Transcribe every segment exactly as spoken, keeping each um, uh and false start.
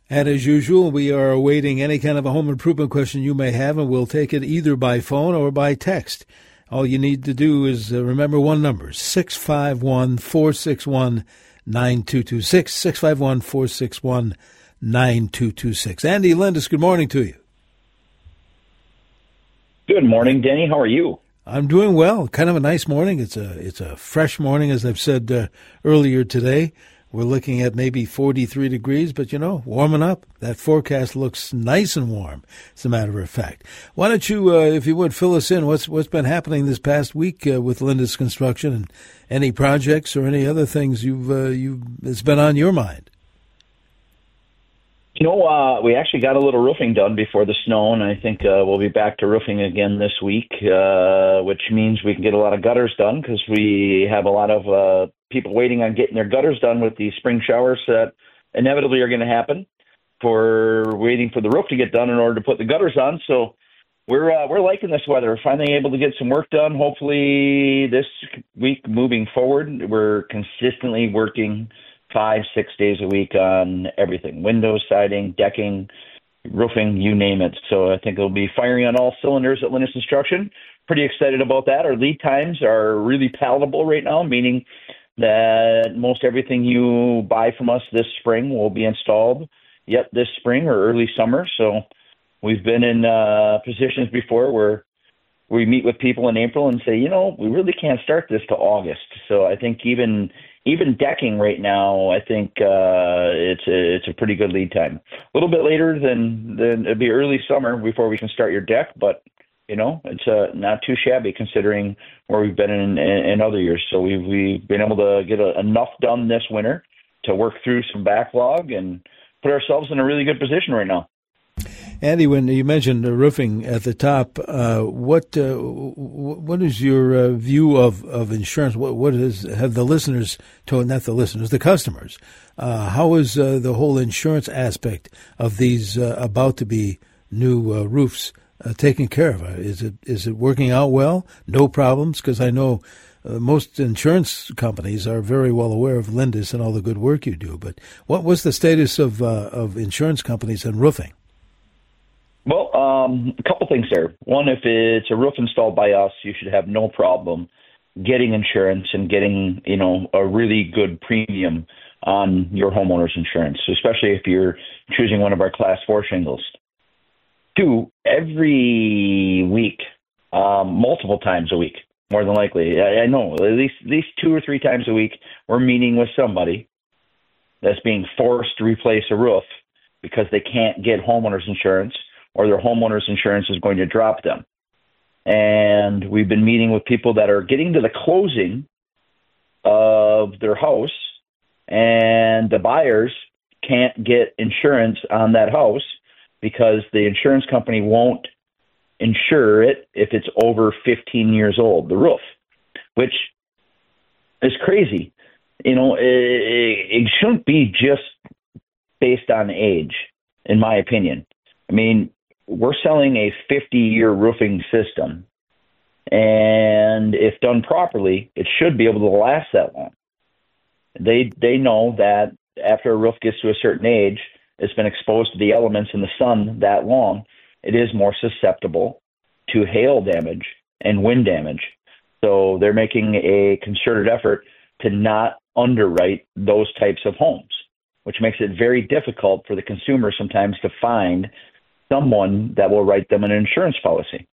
And as usual, we are awaiting any kind of a home improvement question you may have, and we'll take it either by phone or by text. All you need to do is uh, remember one number, six five one, four six one, nine two two six, six five one, four six one, nine two two six. Andy Lindus, good morning to you. Good morning, Denny. How are you? I'm doing well. Kind of a nice morning. It's a it's a fresh morning, as I've said uh, earlier today. We're looking at maybe forty-three degrees, but, you know, warming up. That forecast looks nice and warm, as a matter of fact. Why don't you, uh, if you would, fill us in? What's What's been happening this past week uh, with Lindus Construction, and any projects or any other things you've uh, you it's been on your mind? You know, uh, we actually got a little roofing done before the snow, and I think uh, we'll be back to roofing again this week, uh, which means we can get a lot of gutters done because we have a lot of uh, people waiting on getting their gutters done with the spring showers that inevitably are going to happen. For waiting for the roof to get done in order to put the gutters on. So we're uh, we're liking this weather. We're finally able to get some work done. Hopefully this week moving forward, we're consistently working five, six days a week on everything, windows, siding, decking, roofing, you name it. So I think it'll be firing on all cylinders at Lindus Construction. Pretty excited about that. Our lead times are really palatable right now, meaning that most everything you buy from us this spring will be installed yet this spring or early summer. So we've been in uh, positions before where we meet with people in April and say, you know, we really can't start this till August. So I think even even decking right now, I think uh, it's a, it's a pretty good lead time. A little bit later than than it'd be early summer before we can start your deck, but you know, it's uh, not too shabby considering where we've been in, in, in other years. So we've we've been able to get a, enough done this winter to work through some backlog and put ourselves in a really good position right now. Andy, when you mentioned the roofing at the top, uh, what uh, what is your uh, view of, of insurance? What what is have the listeners told? Not the listeners, the customers. Uh, how is uh, the whole insurance aspect of these uh, about to be new uh, roofs uh, taken care of? Is it is it working out well? No problems? Because I know uh, most insurance companies are very well aware of Lindus and all the good work you do. But what was the status of uh, of insurance companies and roofing? Well, um, a couple things there. One, if it's a roof installed by us, you should have no problem getting insurance and getting, you know, a really good premium on your homeowner's insurance, especially if you're choosing one of our class four shingles. Two, every week, um, multiple times a week, more than likely. I, I know at least at least two or three times a week, we're meeting with somebody that's being forced to replace a roof because they can't get homeowner's insurance, or their homeowner's insurance is going to drop them. And we've been meeting with people that are getting to the closing of their house, and the buyers can't get insurance on that house because the insurance company won't insure it if it's over fifteen years old, the roof, which is crazy. You know, it, it shouldn't be just based on age, in my opinion. I mean, we're selling a fifty-year roofing system, and if done properly, it should be able to last that long. They they know that after a roof gets to a certain age, it's been exposed to the elements in the sun that long, it is more susceptible to hail damage and wind damage. So they're making a concerted effort to not underwrite those types of homes, which makes it very difficult for the consumer sometimes to find someone that will write them an insurance policy.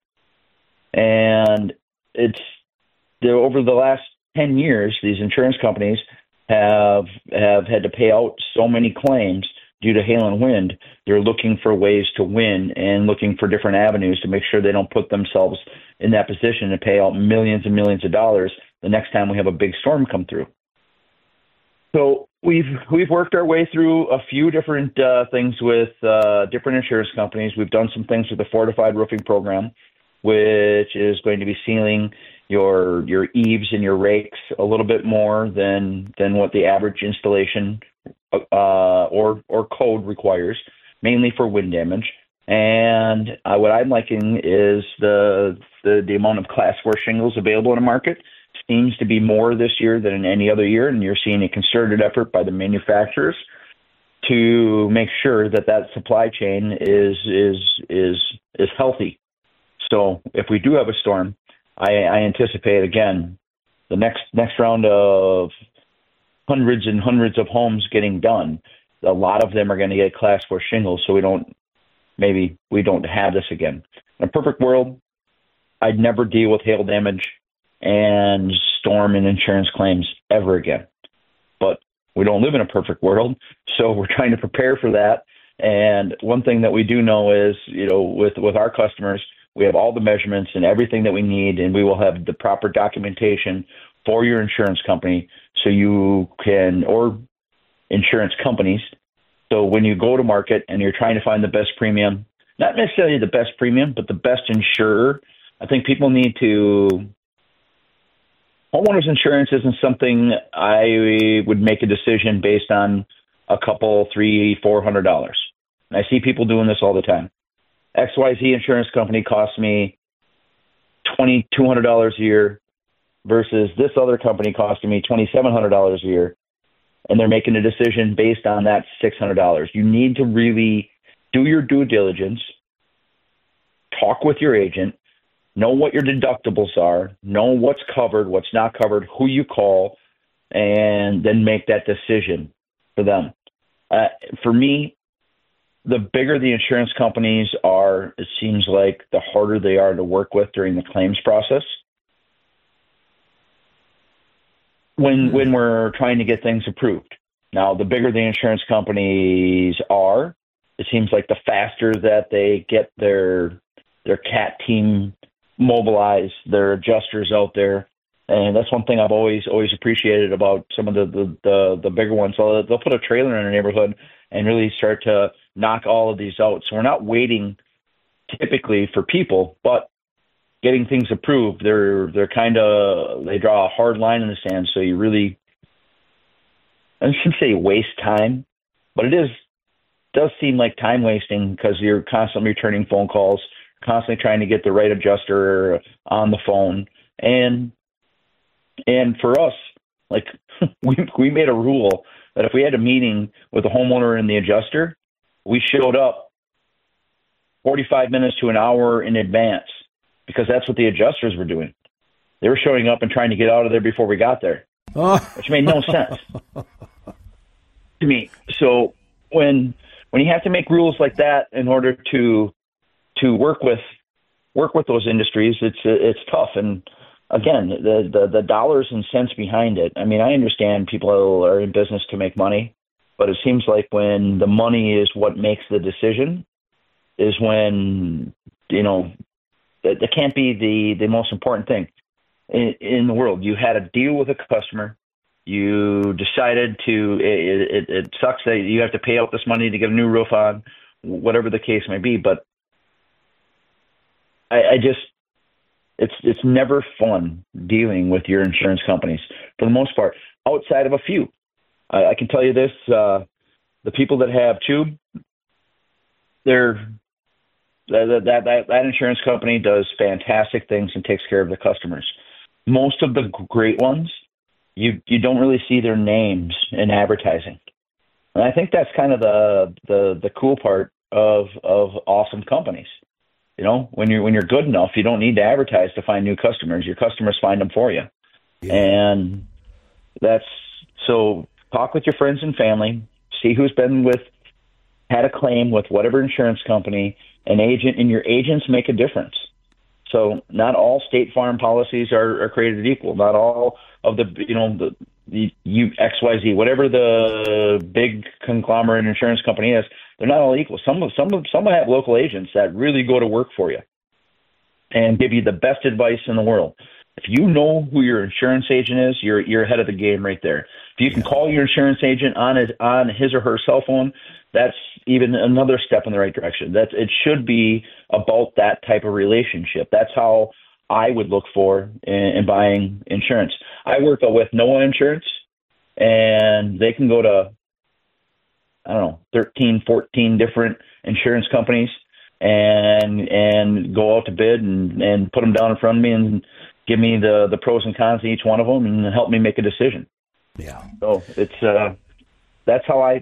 And it's over the last ten years, these insurance companies have have had to pay out so many claims due to hail and wind. They're looking for ways to win and looking for different avenues to make sure they don't put themselves in that position to pay out millions and millions of dollars the next time we have a big storm come through. So we've we've worked our way through a few different uh, things with uh, different insurance companies. We've done some things with the Fortified Roofing Program, which is going to be sealing your your eaves and your rakes a little bit more than than what the average installation uh, or or code requires, mainly for wind damage. And uh, what I'm liking is the, the the amount of Class four shingles available in the market seems to be more this year than in any other year, and you're seeing a concerted effort by the manufacturers to make sure that that supply chain is is is is healthy. So if we do have a storm, I, I anticipate again the next next round of hundreds and hundreds of homes getting done. A lot of them are going to get class four shingles, so we don't maybe we don't have this again. In a perfect world, I'd never deal with hail damage and storm and insurance claims ever again. But we don't live in a perfect world, so we're trying to prepare for that. And one thing that we do know is, you know, with, with our customers, we have all the measurements and everything that we need, and we will have the proper documentation for your insurance company so you can, or insurance companies. So when you go to market and you're trying to find the best premium, not necessarily the best premium, but the best insurer, I think people need to, homeowners insurance isn't something I would make a decision based on a couple, three, four hundred dollars. And I see people doing this all the time. X Y Z insurance company costs me twenty, two hundred dollars a year versus this other company costing me twenty-seven hundred dollars a year. And they're making a decision based on that six hundred dollars. You need to really do your due diligence, talk with your agent, know what your deductibles are, know what's covered, what's not covered, who you call, and then make that decision for them. Uh, for me, the bigger the insurance companies are, it seems like the harder they are to work with during the claims process. When when we're trying to get things approved. Now, the bigger the insurance companies are, it seems like the faster that they get their their C A T team mobilized, their adjusters out there. And that's one thing I've always always appreciated about some of the, the, the, the bigger ones. So they'll put a trailer in a neighborhood and really start to knock all of these out. So we're not waiting typically for people, but getting things approved. They're they're kind of, they draw a hard line in the sand. So you really, I shouldn't say waste time, but it is does seem like time wasting because you're constantly returning phone calls, constantly trying to get the right adjuster on the phone. And and for us, like we we made a rule that if we had a meeting with the homeowner and the adjuster, we showed up forty-five minutes to an hour in advance because that's what the adjusters were doing. They were showing up and trying to get out of there before we got there, oh. which made no sense to me. So when when you have to make rules like that in order to to work with work with those industries, it's it's tough. And again, the, the the dollars and cents behind it. I mean, I understand people are in business to make money, but it seems like when the money is what makes the decision, is when you know that, that can't be the the most important thing in, in the world. You had a deal with a customer. You decided to. It, it, it sucks that you have to pay out this money to get a new roof on, whatever the case may be, but I, I just, it's it's never fun dealing with your insurance companies for the most part, outside of a few. I, I can tell you this, uh, the people that have Tube, they're, that, that, that, that insurance company does fantastic things and takes care of the customers. Most of the great ones, you you don't really see their names in advertising. And I think that's kind of the the, the cool part of of awesome companies. You know, when you're when you're good enough, you don't need to advertise to find new customers. Your customers find them for you. Yeah. And that's so talk with your friends and family, see who's been with had a claim with whatever insurance company, an agent, and your agents make a difference. So not all State Farm policies are, are created equal. Not all of the, you know, the, the you, X Y Z, whatever the big conglomerate insurance company is, they're not all equal. Some of some of some have local agents that really go to work for you and give you the best advice in the world. If you know who your insurance agent is, you're you're ahead of the game right there. If you can call your insurance agent on his on his or her cell phone, that's even another step in the right direction. That's it should be about that type of relationship. That's how I would look for in, in buying insurance. I work with Noah Insurance, and they can go to I don't know thirteen, fourteen different insurance companies and and go out to bid and, and put them down in front of me and give me the, the pros and cons of each one of them and help me make a decision. Yeah. So it's uh, that's how I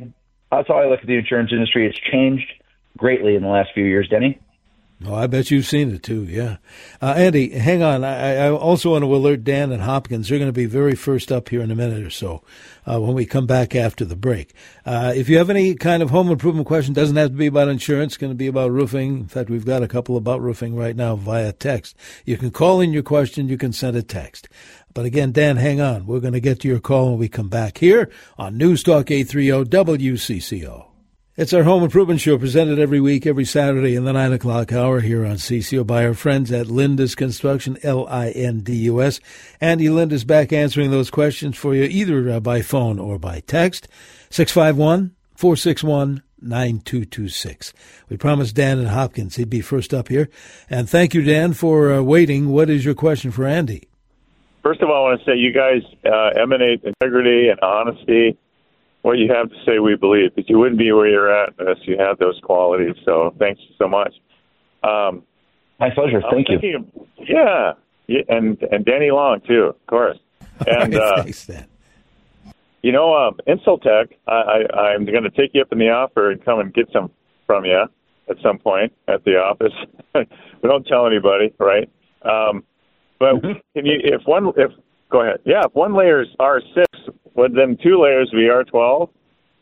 that's how I look at the insurance industry. It's changed greatly in the last few years, Denny. Oh, I bet you've seen it too, yeah. Uh, Andy, hang on. I, I also want to alert Dan and Hopkins. They're going to be very first up here in a minute or so uh, when we come back after the break. Uh, if you have any kind of home improvement question, doesn't have to be about insurance, going to be about roofing. In fact, we've got a couple about roofing right now via text. You can call in your question. You can send a text. But again, Dan, hang on. We're going to get to your call when we come back here on News Talk eight thirty W C C O. It's our home improvement show presented every week, every Saturday in the nine o'clock hour here on C C O by our friends at Lindus Construction, L I N D U S. Andy Lind is back answering those questions for you either uh, by phone or by text. six five one, four six one, nine two two six. We promised Dan and Hopkins he'd be first up here. And thank you, Dan, for uh, waiting. What is your question for Andy? First of all, I want to say you guys uh, emanate integrity and honesty. What you have to say, we believe, because you wouldn't be where you're at unless you had those qualities. So thanks so much. Um, My pleasure. Thank you. Of, yeah, yeah, and and Danny Long too, of course. And right, uh, thanks, Dan. You know, um, Insultech, I, I, I'm going to take you up in the offer and come and get some from you at some point at the office. We don't tell anybody, right? Um, but Mm-hmm. can you, if one, if go ahead, yeah, if one layer is R six, would then two layers be R twelve?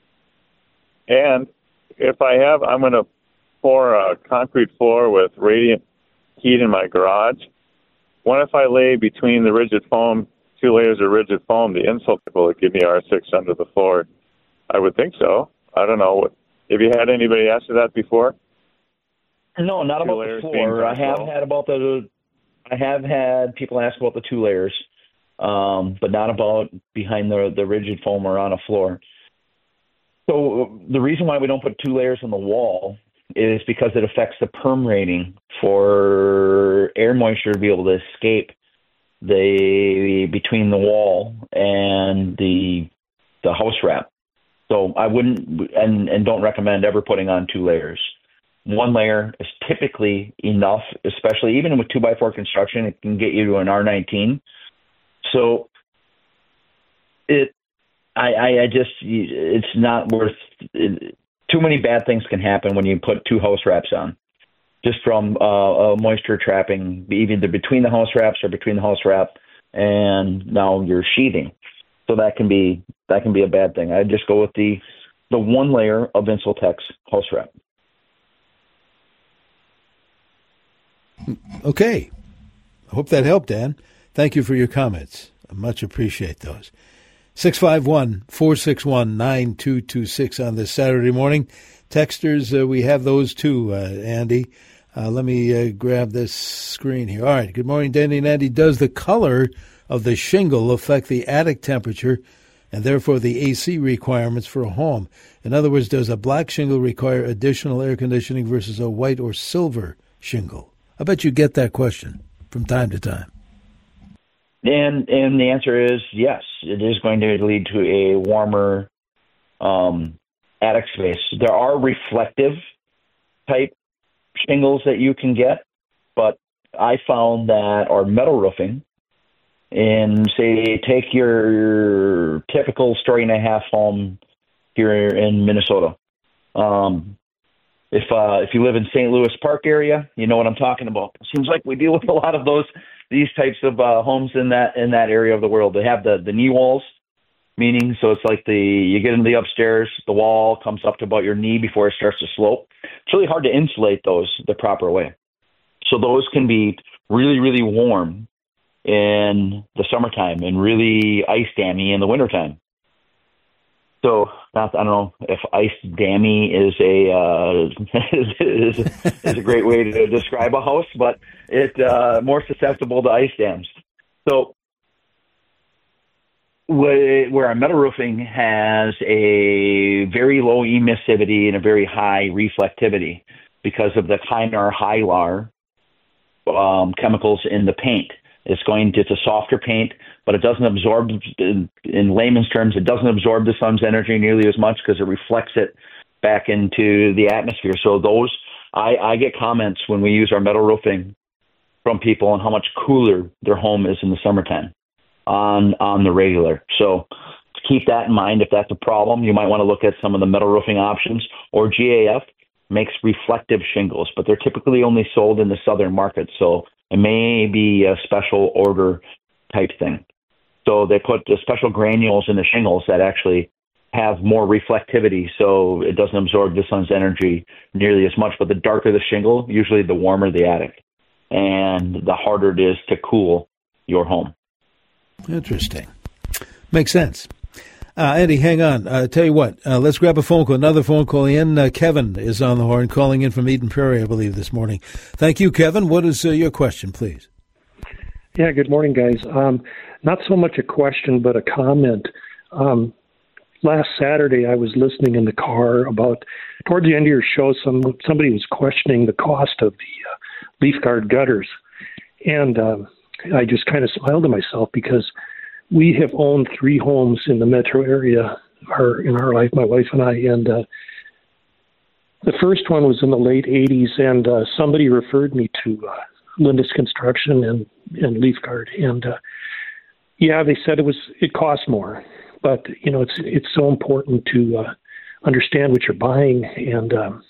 And if I have, I'm going to pour a concrete floor with radiant heat in my garage. What if I lay between the rigid foam, two layers of rigid foam, the Insultech will give me R six under the floor? I would think so. I don't know. Have you had anybody ask you that before? No, not Two about the layers floor. being I have well? had about the. I have had people ask about the two layers, um, but not about behind the the rigid foam or on a floor. So the reason why we don't put two layers on the wall is because it affects the perm rating for air moisture to be able to escape the between the wall and the the house wrap. So I wouldn't and and don't recommend ever putting on two layers. One layer is typically enough, especially even with two by four construction, it can get you to an R nineteen. So it, I, I, I just, it's not worth, it, too many bad things can happen when you put two house wraps on, just from uh, uh, moisture trapping, either between the house wraps or between the house wrap and now you're sheathing. So that can be, that can be a bad thing. I'd just go with the, the one layer of Insultech's house wrap. Okay. I hope that helped, Dan. Thank you for your comments. I much appreciate those. six five one, four six one, nine two two six on this Saturday morning. Texters, uh, we have those too, uh, Andy. Uh, let me uh, grab this screen here. All right. Good morning, Danny and Andy. Does the color of the shingle affect the attic temperature and therefore the A C requirements for a home? In other words, does a black shingle require additional air conditioning versus a white or silver shingle? I bet you get that question from time to time. And and the answer is yes. It is going to lead to a warmer um, attic space. There are reflective type shingles that you can get, but I found that, or metal roofing, and say take your typical story and a half home here in Minnesota. Um, If uh, if you live in Saint Louis Park area, you know what I'm talking about. It seems like we deal with a lot of those these types of uh, homes in that in that area of the world. They have the, the knee walls, meaning so it's like the you get into the upstairs, the wall comes up to about your knee before it starts to slope. It's really hard to insulate those the proper way. So those can be really, really warm in the summertime and really ice dammy in the wintertime. So not, I don't know if ice dammy is a uh, is, is a great way to describe a house, but it's uh, more susceptible to ice dams. So where our metal roofing has a very low emissivity and a very high reflectivity because of the Kynar Hylar um, chemicals in the paint. It's going to, it's a softer paint, but it doesn't absorb, in, in layman's terms, it doesn't absorb the sun's energy nearly as much because it reflects it back into the atmosphere. So those, I, I get comments when we use our metal roofing from people on how much cooler their home is in the summertime on on the regular. So keep that in mind. If that's a problem, you might want to look at some of the metal roofing options, or G A F makes reflective shingles, but they're typically only sold in the southern market. So it may be a special order type thing. So they put the special granules in the shingles that actually have more reflectivity, so it doesn't absorb the sun's energy nearly as much. But the darker the shingle, usually the warmer the attic, and the harder it is to cool your home. Interesting. Makes sense. Uh, Andy, hang on. Uh, tell you what, uh, let's grab a phone call. Another phone call in. Uh, Kevin is on the horn, calling in from Eden Prairie, I believe, this morning. Thank you, Kevin. What is uh, your question, please? Yeah, good morning, guys. Um, not so much a question, but a comment. Um, last Saturday, I was listening in the car about, towards the end of your show, some somebody was questioning the cost of the uh, leaf guard gutters. And um, I just kind of smiled to myself because we have owned three homes in the metro area our, in our life, my wife and I. And uh, the first one was in the late eighties, and uh, somebody referred me to uh, Lindus Construction and, and Leaf Guard. And uh, yeah, they said it was it cost more, but you know it's it's so important to uh, understand what you're buying. And um,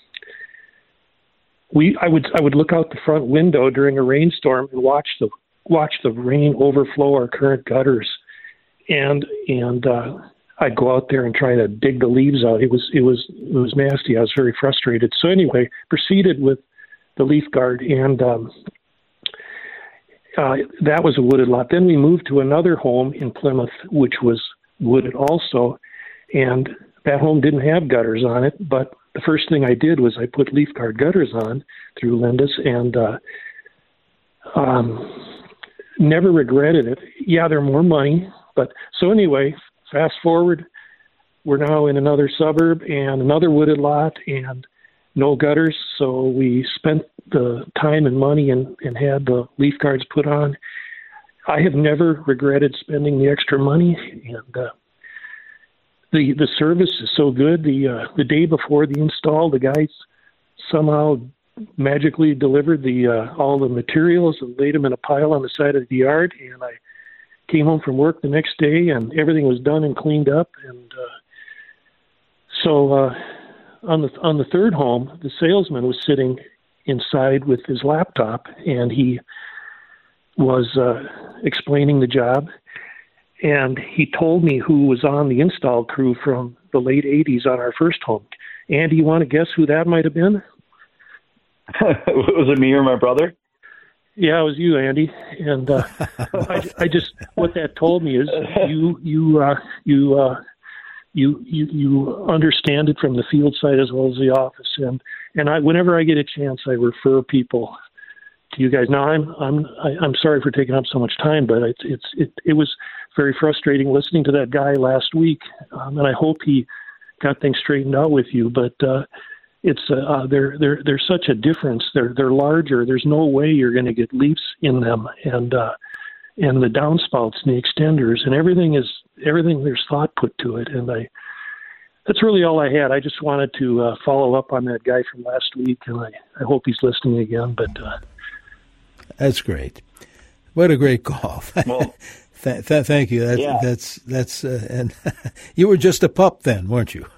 we I would I would look out the front window during a rainstorm and watch the watch the rain overflow our current gutters. And and uh, I'd go out there and try to dig the leaves out. It was it was it was nasty. I was very frustrated. So anyway, proceeded with the Leaf Guard, and um, uh, that was a wooded lot. Then we moved to another home in Plymouth, which was wooded also, and that home didn't have gutters on it. But the first thing I did was I put Leaf Guard gutters on through Lindus, and uh, um, never regretted it. Yeah, they're more money. But so anyway, fast forward, we're now in another suburb and another wooded lot and no gutters. So we spent the time and money and, and had the leaf guards put on. I have never regretted spending the extra money, and uh, the the service is so good. The uh, the day before the install, the guys somehow magically delivered the uh, all the materials and laid them in a pile on the side of the yard, and I came home from work the next day, and everything was done and cleaned up. And uh, so uh, on the on the third home, the salesman was sitting inside with his laptop, and he was uh, explaining the job. And he told me who was on the install crew from the late eighties on our first home. Andy, you want to guess who that might have been? Was it me or my brother? Yeah, it was you, Andy. And uh, I, I just what that told me is you you uh, you, uh, you you you understand it from the field side as well as the office. And and I whenever I get a chance, I refer people to you guys. Now I'm I'm I, I'm sorry for taking up so much time, but it's it's it it was very frustrating listening to that guy last week, um, and I hope he got things straightened out with you. But uh, it's uh, they're they're they're such a difference. They're they're larger. There's no way you're going to get leaps in them, and uh, and the downspouts and the extenders and everything is everything. There's thought put to it, and I. That's really all I had. I just wanted to uh, follow up on that guy from last week, and I, I hope he's listening again. But uh, that's great. What a great call. Well, th- th- thank you. That's, yeah. that's, that's, uh, and you were just a pup then, weren't you?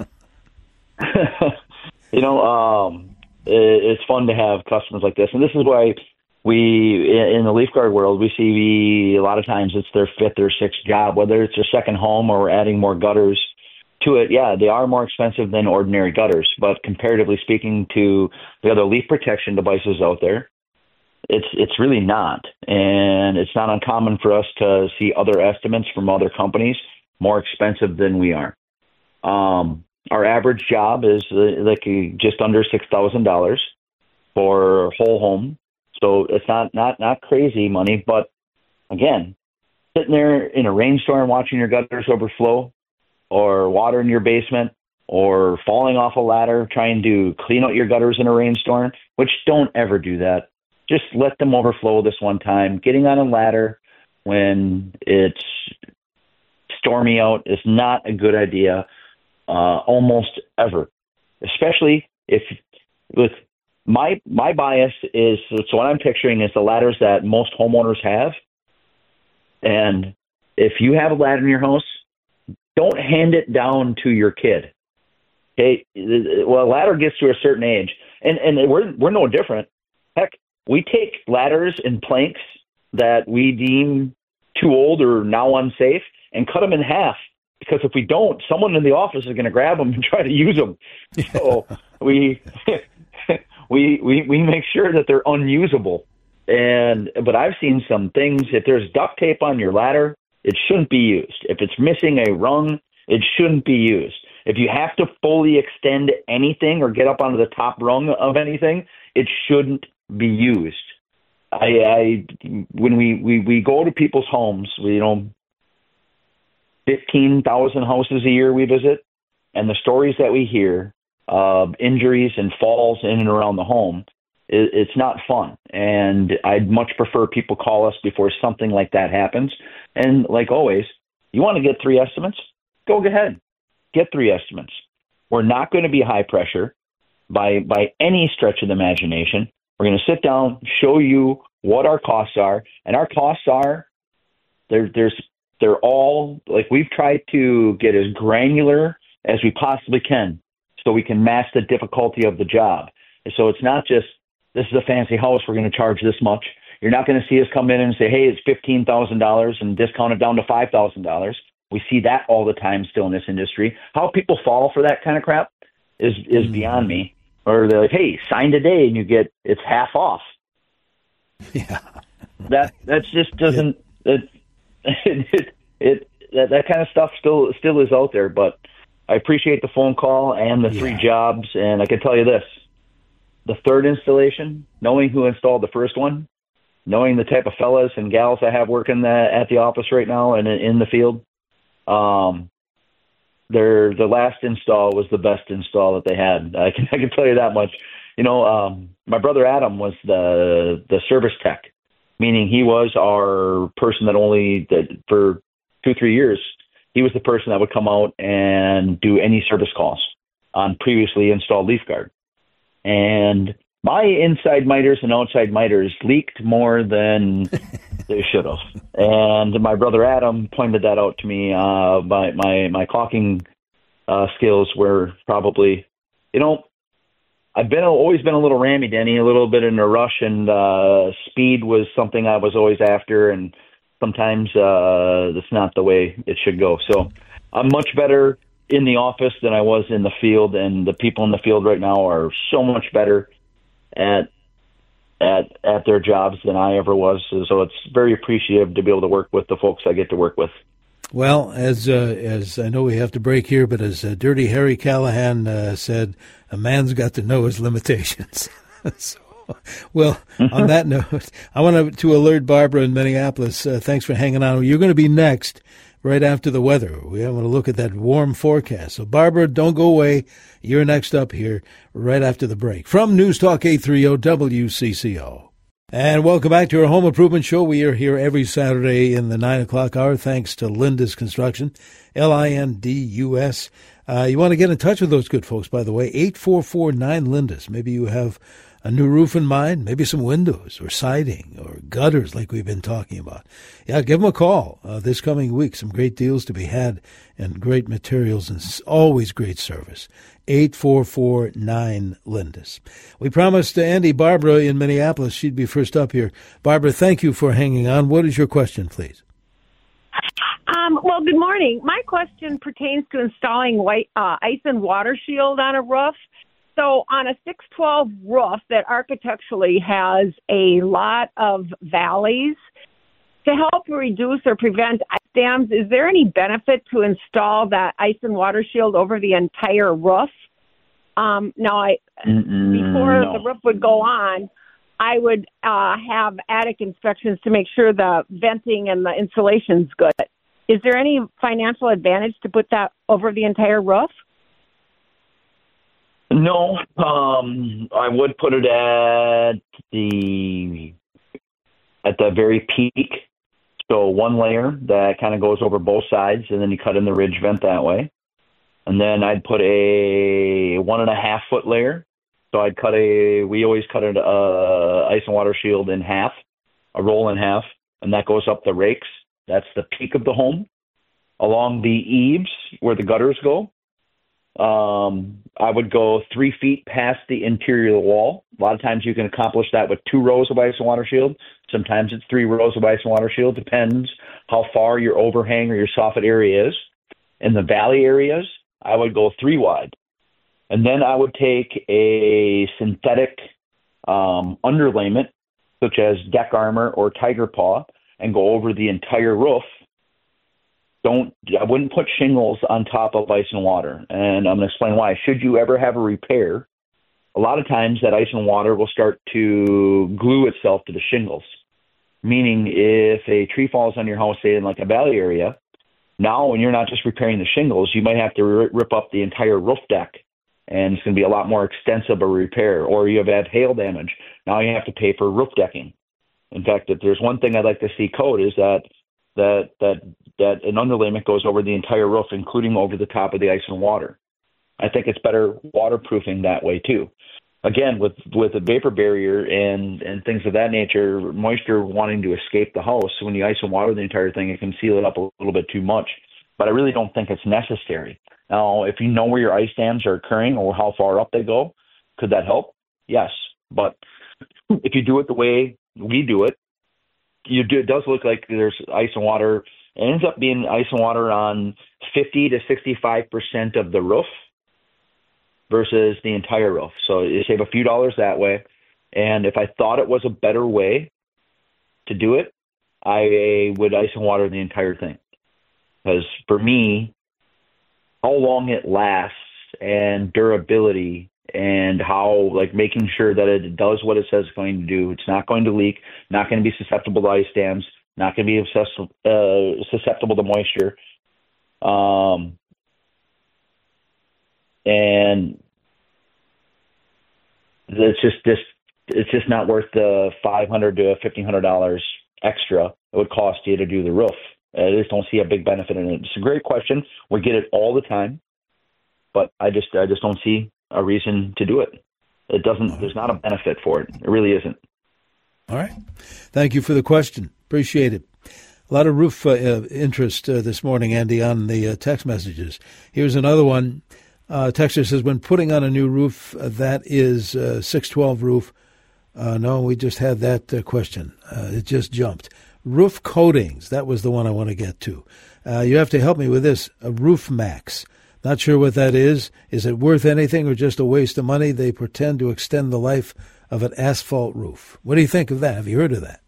you know, um, it, it's fun to have customers like this. And this is why we, in the Leaf Guard world, we see a lot of times it's their fifth or sixth job, whether it's their second home or adding more gutters to it. Yeah, they are more expensive than ordinary gutters, but comparatively speaking to the other leaf protection devices out there, It's it's really not, and it's not uncommon for us to see other estimates from other companies more expensive than we are. Um, our average job is uh, like uh, just under six thousand dollars for a whole home, so it's not, not not crazy money. But again, sitting there in a rainstorm watching your gutters overflow, or water in your basement, or falling off a ladder trying to clean out your gutters in a rainstorm, which don't ever do that. Just let them overflow this one time. Getting on a ladder when it's stormy out is not a good idea, uh, almost ever. Especially if, with my my bias is, so what I'm picturing is the ladders that most homeowners have. And if you have a ladder in your house, don't hand it down to your kid. Okay, well, a ladder gets to a certain age, and, and we're we're no different. Heck, we take ladders and planks that we deem too old or now unsafe and cut them in half, because if we don't, someone in the office is going to grab them and try to use them. So we we we we make sure that they're unusable. And but I've seen some things. If there's duct tape on your ladder, it shouldn't be used. If it's missing a rung, it shouldn't be used. If you have to fully extend anything or get up onto the top rung of anything, it shouldn't be used. I, I when we, we, we go to people's homes, we, you know, fifteen thousand houses a year we visit, and the stories that we hear of injuries and falls in and around the home, it, it's not fun. And I'd much prefer people call us before something like that happens. And like always, you want to get three estimates? Go ahead. Get three estimates. We're not going to be high pressure by by any stretch of the imagination. We're going to sit down, show you what our costs are, and our costs are there. There's they're all like we've tried to get as granular as we possibly can, so we can match the difficulty of the job. And so it's not just this is a fancy house, we're going to charge this much. You're not going to see us come in and say, hey, it's fifteen thousand dollars and discount it down to five thousand dollars. We see that all the time still in this industry. How people fall for that kind of crap is is mm. beyond me. Or they're like, hey, sign today and you get, it's half off. Yeah. That that just doesn't, yeah. it, it, it, it that, that kind of stuff still still is out there. But I appreciate the phone call and the yeah. three jobs. And I can tell you this, the third installation, knowing who installed the first one, knowing the type of fellas and gals I have working the, at the office right now and in the field, Um, their the last install was the best install that they had. I can I can tell you that much. You know, um, my brother Adam was the the service tech, meaning he was our person that only that for two three years he was the person that would come out and do any service calls on previously installed leaf guard. And my inside miters and outside miters leaked more than they should have. And my brother Adam pointed that out to me. Uh, my, my, my caulking uh, skills were probably, you know, I've been always been a little rammy, Denny, a little bit in a rush, and uh, speed was something I was always after, and sometimes uh, that's not the way it should go. So I'm much better in the office than I was in the field, and the people in the field right now are so much better at at at their jobs than I ever was. So it's very appreciative to be able to work with the folks I get to work with. Well, as uh, as I know we have to break here, but as uh, Dirty Harry Callahan uh, said, a man's got to know his limitations. so, well, on that note, I want to, to alert Barbara in Minneapolis. Uh, thanks for hanging on. You're going to be next right after the weather. We want to look at that warm forecast. So, Barbara, don't go away. You're next up here right after the break. From News Talk eight thirty W C C O. And welcome back to our Home Improvement Show. We are here every Saturday in the nine o'clock hour, thanks to Lindus Construction, L I N D U S. Uh, you want to get in touch with those good folks, by the way, eight four four nine Lindus. Maybe you have a new roof in mind, maybe some windows or siding or gutters like we've been talking about. Yeah, give them a call uh, this coming week. Some great deals to be had and great materials and always great service. eight four four nine Lindus. We promised to Andy Barbara in Minneapolis she'd be first up here. Barbara, thank you for hanging on. What is your question, please? Um, well, good morning. My question pertains to installing white uh, ice and water shield on a roof. So on a six twelve roof that architecturally has a lot of valleys, to help reduce or prevent ice dams, is there any benefit to install that ice and water shield over the entire roof? Um, now, I Mm-mm, before no. the roof would go on, I would uh, have attic inspections to make sure the venting and the insulation's good. Is there any financial advantage to put that over the entire roof? No, um, I would put it at the at the very peak. So one layer that kind of goes over both sides, and then you cut in the ridge vent that way. And then I'd put a one and a half foot layer. So I'd cut a, we always cut an uh, ice and water shield in half, a roll in half, and that goes up the rakes. That's the peak of the home. Along the eaves where the gutters go, um, I would go three feet past the interior of the wall. A lot of times you can accomplish that with two rows of ice and water shield. Sometimes it's three rows of ice and water shield. Depends how far your overhang or your soffit area is. In the valley areas, I would go three wide. And then I would take a synthetic um, underlayment, such as Deck Armor or Tiger Paw, and go over the entire roof. Don't I wouldn't put shingles on top of ice and water, and I'm going to explain why. Should you ever have a repair, a lot of times that ice and water will start to glue itself to the shingles, meaning if a tree falls on your house, say in like a valley area, now when you're not just repairing the shingles, you might have to rip up the entire roof deck, and it's going to be a lot more extensive a repair. Or you have had hail damage, now you have to pay for roof decking. In fact, if there's one thing I'd like to see code is that that that that an underlayment goes over the entire roof, including over the top of the ice and water. I think it's better waterproofing that way too. Again, with with a vapor barrier and and things of that nature, moisture wanting to escape the house, when you ice and water the entire thing, it can seal it up a little bit too much. But I really don't think it's necessary. Now, if you know where your ice dams are occurring or how far up they go, could that help? Yes. But if you do it the way we do it, you do, it does look like there's ice and water. It ends up being ice and water on fifty to sixty-five percent of the roof versus the entire roof. So you save a few dollars that way. And if I thought it was a better way to do it, I would ice and water the entire thing. Because for me, how long it lasts and durability and how, like, making sure that it does what it says it's going to do. It's not going to leak, not going to be susceptible to ice dams, not going to be susceptible, uh, susceptible to moisture. Um, and it's just this, it's just not worth the five hundred to fifteen hundred dollars extra it would cost you to do the roof. I just don't see a big benefit in it. It's a great question. We get it all the time, but I just, I just don't see a reason to do it. It doesn't, there's not a benefit for it. It really isn't. All right. Thank you for the question. Appreciate it. A lot of roof uh, interest uh, this morning, Andy, on the uh, text messages. Here's another one. Uh, Texter says, when putting on a new roof uh, that is uh, six twelve roof, uh, no, we just had that uh, question. Uh, it just jumped. Roof coatings, that was the one I want to get to. Uh, you have to help me with this. A Roof Max. Not sure what that is. Is it worth anything or just a waste of money? They pretend to extend the life of an asphalt roof. What do you think of that? Have you heard of that?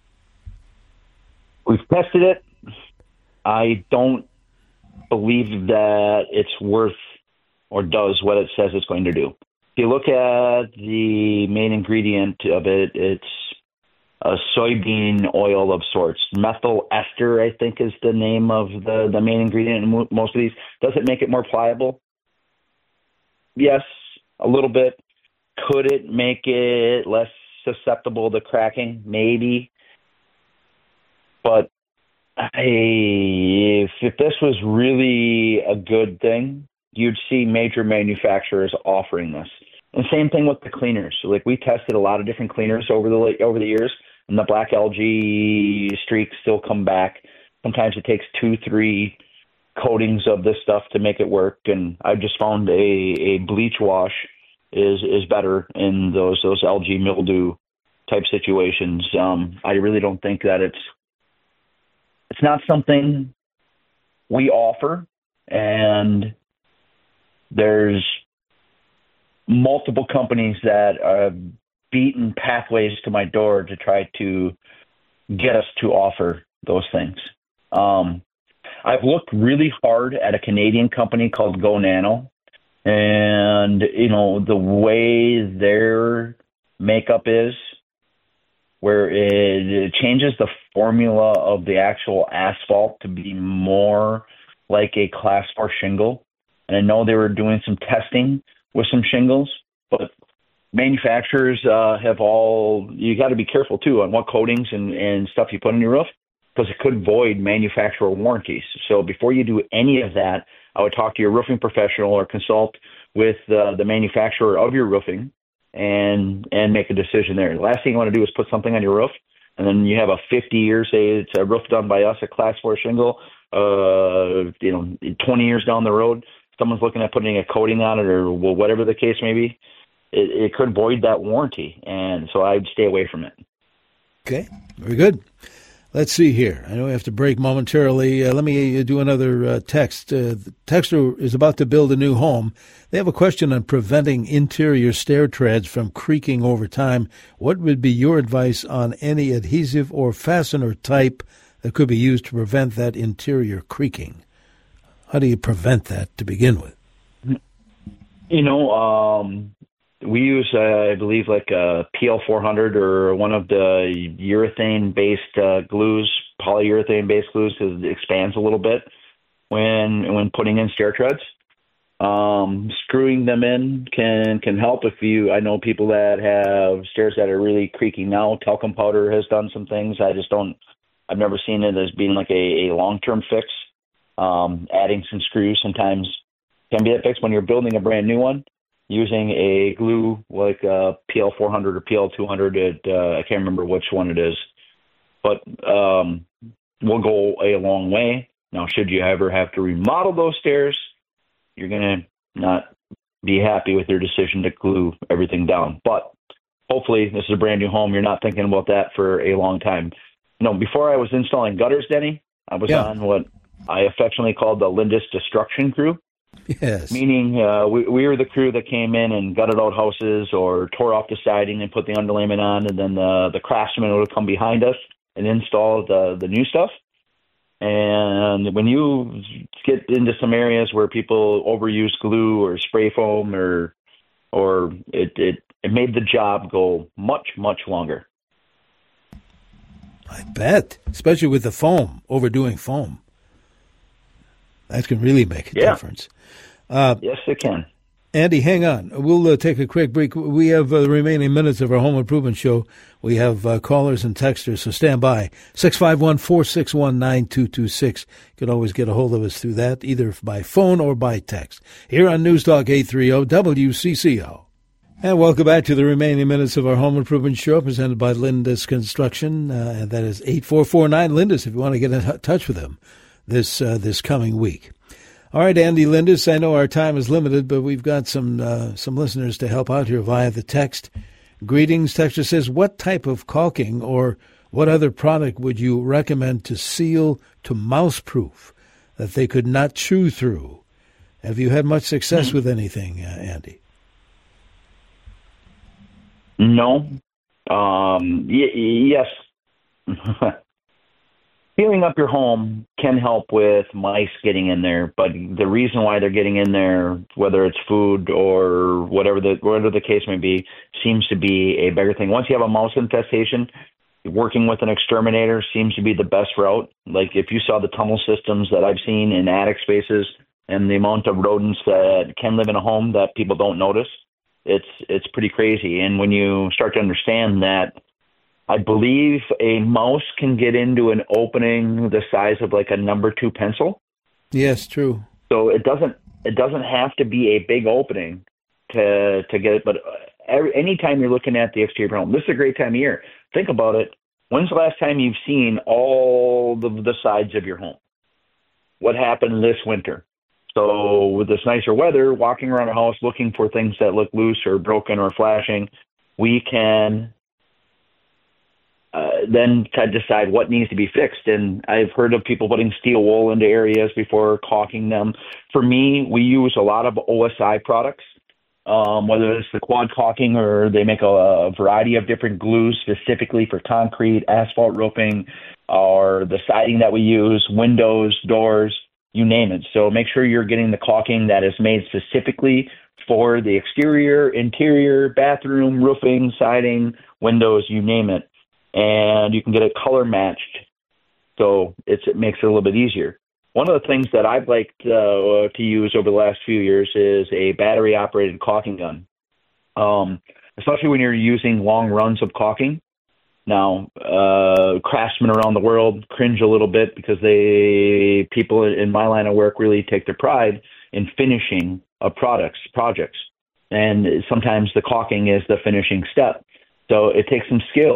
We've tested it. I don't believe that it's worth or does what it says it's going to do. If you look at the main ingredient of it, it's a soybean oil of sorts. Methyl ester, I think, is the name of the, the main ingredient in most of these. Does it make it more pliable? Yes, a little bit. Could it make it less susceptible to cracking? Maybe. But I, if, if this was really a good thing, you'd see major manufacturers offering this. And same thing with the cleaners. So, like, we tested a lot of different cleaners over the over the years, and the black algae streaks still come back. Sometimes it takes two, three coatings of this stuff to make it work. And I just found a, a bleach wash is is better in those those algae mildew type situations. Um, I really don't think that it's it's not something we offer, and there's multiple companies that have beaten pathways to my door to try to get us to offer those things. Um, I've looked really hard at a Canadian company called Go Nano, and, you know, the way their makeup is, where it, it changes the formula of the actual asphalt to be more like a class four shingle. And I know they were doing some testing with some shingles, but manufacturers uh, have all, you got to be careful too on what coatings and, and stuff you put on your roof, because it could void manufacturer warranties. So before you do any of that, I would talk to your roofing professional or consult with uh, the manufacturer of your roofing and and make a decision there. The last thing you want to do is put something on your roof and then you have a fifty year, say it's a roof done by us, a class four shingle, uh, you know, twenty years down the road, someone's looking at putting a coating on it or well, whatever the case may be, it, it could void that warranty. And so I'd stay away from it. Okay, very good. Let's see here. I know we have to break momentarily. Uh, let me do another uh, text. Uh, the texter is about to build a new home. They have a question on preventing interior stair treads from creaking over time. What would be your advice on any adhesive or fastener type that could be used to prevent that interior creaking? How do you prevent that to begin with? You know, um, we use, uh, I believe, like a P L four hundred or one of the urethane-based uh, glues, polyurethane-based glues, because it expands a little bit when when putting in stair treads. Um, screwing them in can can help if you. I know people that have stairs that are really creaky now. Talcum powder has done some things. I just don't. I've never seen it as being like a, a long-term fix. Um, adding some screws sometimes can be that fix when you're building a brand new one. Using a glue like uh, P L four hundred or P L two hundred, it, uh, I can't remember which one it is, but um, will go a long way. Now, should you ever have to remodel those stairs, you're going to not be happy with your decision to glue everything down. But hopefully, this is a brand new home. You're not thinking about that for a long time. You know, before I was installing gutters, Denny, I was yeah. on what I affectionately called the Lindus Destruction Crew. Yes. Meaning uh, we, we were the crew that came in and gutted out houses or tore off the siding and put the underlayment on, and then the, the craftsman would come behind us and install the, the new stuff. And when you get into some areas where people overuse glue or spray foam, or or it, it, it made the job go much, much longer. I bet, especially with the foam, overdoing foam. That can really make a yeah. difference. Uh, yes, it can. Andy, hang on. We'll uh, take a quick break. We have uh, the remaining minutes of our Home Improvement Show. We have uh, callers and texters, so stand by. six five one, four six one, nine two two six. You can always get a hold of us through that, either by phone or by text. Here on News Talk eight thirty W C C O. And welcome back to the remaining minutes of our Home Improvement Show, presented by Lindus Construction. Uh, and that is eight four four nine Lindus if you want to get in t- touch with them this uh, this coming week. All right, Andy Lindus, I know our time is limited, but we've got some uh, some listeners to help out here via the text. Greetings, texter says, what type of caulking or what other product would you recommend to seal to mouse-proof that they could not chew through? Have you had much success with anything, uh, Andy? No. Um, y- yes. Sealing up your home can help with mice getting in there, but the reason why they're getting in there, whether it's food or whatever the whatever the case may be, seems to be a bigger thing. Once you have a mouse infestation, working with an exterminator seems to be the best route. Like if you saw the tunnel systems that I've seen in attic spaces and the amount of rodents that can live in a home that people don't notice, it's it's pretty crazy. And when you start to understand that, I believe a mouse can get into an opening the size of like a number two pencil. Yes, true. So it doesn't it doesn't have to be a big opening to to get it. But every, anytime you're looking at the exterior home, this is a great time of year. Think about it. When's the last time you've seen all the, the sides of your home? What happened this winter? So with this nicer weather, walking around our house looking for things that look loose or broken or flashing, we can Uh, then to decide what needs to be fixed. And I've heard of people putting steel wool into areas before caulking them. For me, we use a lot of O S I products, um, whether it's the quad caulking or they make a, a variety of different glues specifically for concrete, asphalt roofing, or the siding that we use, windows, doors, you name it. So make sure you're getting the caulking that is made specifically for the exterior, interior, bathroom, roofing, siding, windows, you name it. And you can get it color matched, so it's, it makes it a little bit easier. One of the things that I've liked uh, to use over the last few years is a battery-operated caulking gun, um, especially when you're using long runs of caulking. Now, uh, craftsmen around the world cringe a little bit because they people in my line of work really take their pride in finishing of products, projects, and sometimes the caulking is the finishing step. So it takes some skill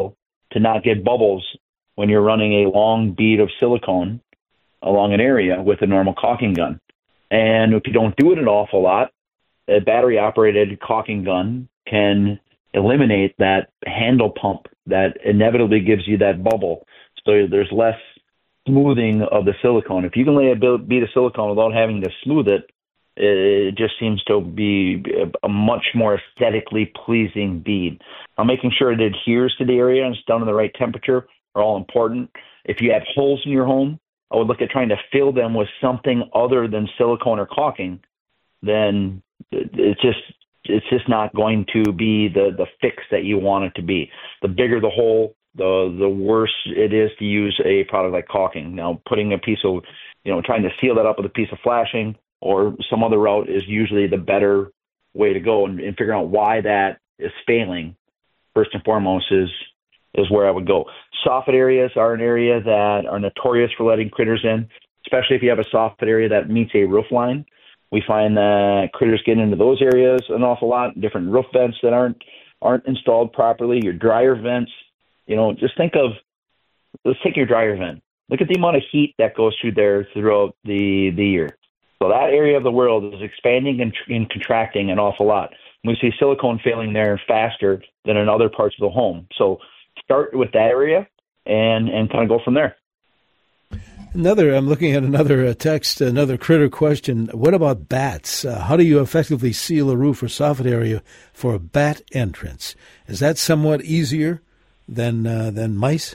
to not get bubbles when you're running a long bead of silicone along an area with a normal caulking gun. And if you don't do it an awful lot, a battery-operated caulking gun can eliminate that handle pump that inevitably gives you that bubble. So there's less smoothing of the silicone. If you can lay a bead of silicone without having to smooth it, it just seems to be a much more aesthetically pleasing bead. Now, making sure it adheres to the area and it's done in the right temperature are all important. If you have holes in your home, I would look at trying to fill them with something other than silicone or caulking. Then it's just it's just not going to be the, the fix that you want it to be. The bigger the hole, the the worse it is to use a product like caulking. Now, putting a piece of, you know, trying to seal that up with a piece of flashing or some other route is usually the better way to go, and, and figuring out why that is failing, first and foremost, is is where I would go. Soffit areas are an area that are notorious for letting critters in, especially if you have a soffit area that meets a roof line. We find that critters get into those areas an awful lot, different roof vents that aren't aren't installed properly, your dryer vents. You know, just think of, let's take your dryer vent. Look at the amount of heat that goes through there throughout the, the year. So that area of the world is expanding and, and contracting an awful lot. We see silicone failing there faster than in other parts of the home. So start with that area and, and kind of go from there. Another, I'm looking at another uh, text, another critter question. What about bats? Uh, how do you effectively seal a roof or soffit area for a bat entrance? Is that somewhat easier than uh, than mice?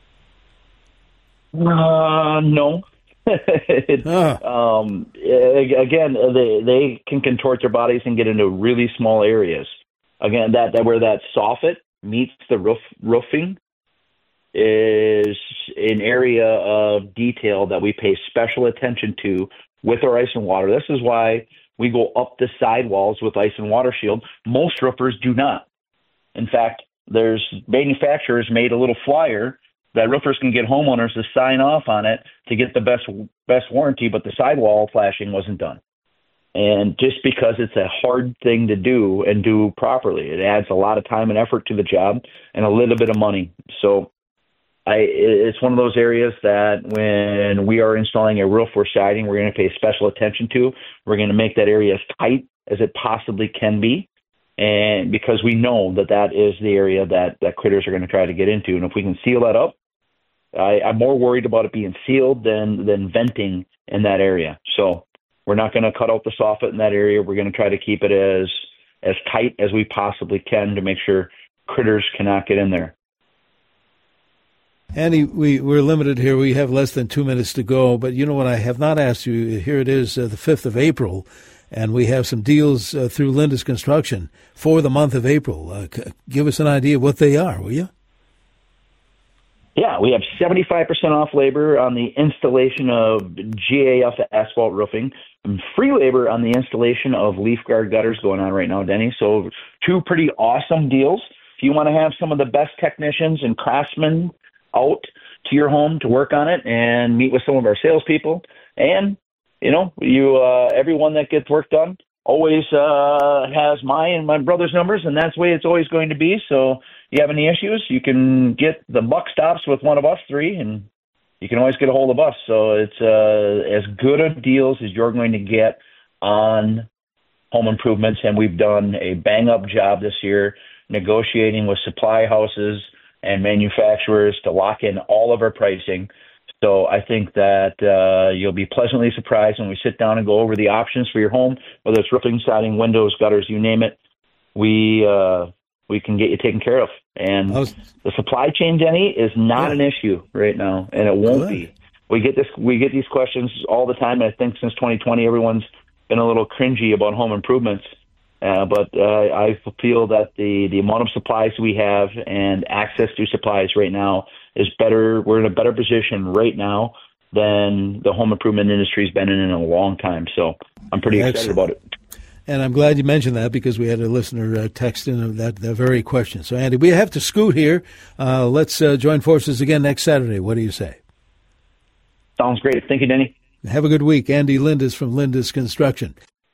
Uh, no. it, oh. um, again, they they can contort their bodies and get into really small areas. Again, that, that where that soffit meets the roof roofing is an area of detail that we pay special attention to with our ice and water. This is why we go up the sidewalls with ice and water shield. Most roofers do not. In fact, there's manufacturers made a little flyer that roofers can get homeowners to sign off on it to get the best best warranty, but the sidewall flashing wasn't done. And just because it's a hard thing to do and do properly, it adds a lot of time and effort to the job and a little bit of money. So I, it's one of those areas that when we are installing a roof or siding, we're going to pay special attention to. We're going to make that area as tight as it possibly can be. And because we know that that is the area that, that critters are going to try to get into. And if we can seal that up, I, I'm more worried about it being sealed than, than venting in that area. So we're not going to cut out the soffit in that area. We're going to try to keep it as, as tight as we possibly can to make sure critters cannot get in there. Andy, we, we're limited here. We have less than two minutes to go. But you know what I have not asked you? Here it is, uh, the fifth of April. And we have some deals uh, through Lindus Construction for the month of April. Uh, c- give us an idea of what they are, will you? Yeah, we have seventy-five percent off labor on the installation of G A F asphalt roofing, and free labor on the installation of leaf guard gutters going on right now, Denny. So two pretty awesome deals. If you want to have some of the best technicians and craftsmen out to your home to work on it and meet with some of our salespeople, and You know, you uh, everyone that gets work done always uh, has my and my brother's numbers, and that's the way it's always going to be. So you have any issues, you can get the buck stops with one of us three, and you can always get a hold of us. So it's uh, as good of deals as you're going to get on home improvements, and we've done a bang-up job this year negotiating with supply houses and manufacturers to lock in all of our pricing. So I think that uh, you'll be pleasantly surprised when we sit down and go over the options for your home, whether it's roofing, siding, windows, gutters, you name it. We uh, we can get you taken care of. And was, the supply chain, Denny, is not yeah. an issue right now, and it won't Good. be. We get this. We get these questions all the time. And I think since twenty twenty, everyone's been a little cringy about home improvements. Uh, but uh, I feel that the, the amount of supplies we have and access to supplies right now is better. We're in a better position right now than the home improvement industry's been in in a long time. So I'm pretty Excellent. excited about it. And I'm glad you mentioned that because we had a listener uh, text in that, that very question. So, Andy, we have to scoot here. Uh, let's uh, join forces again next Saturday. What do you say? Sounds great. Thank you, Denny. Have a good week. Andy Lindus from Lindus Construction.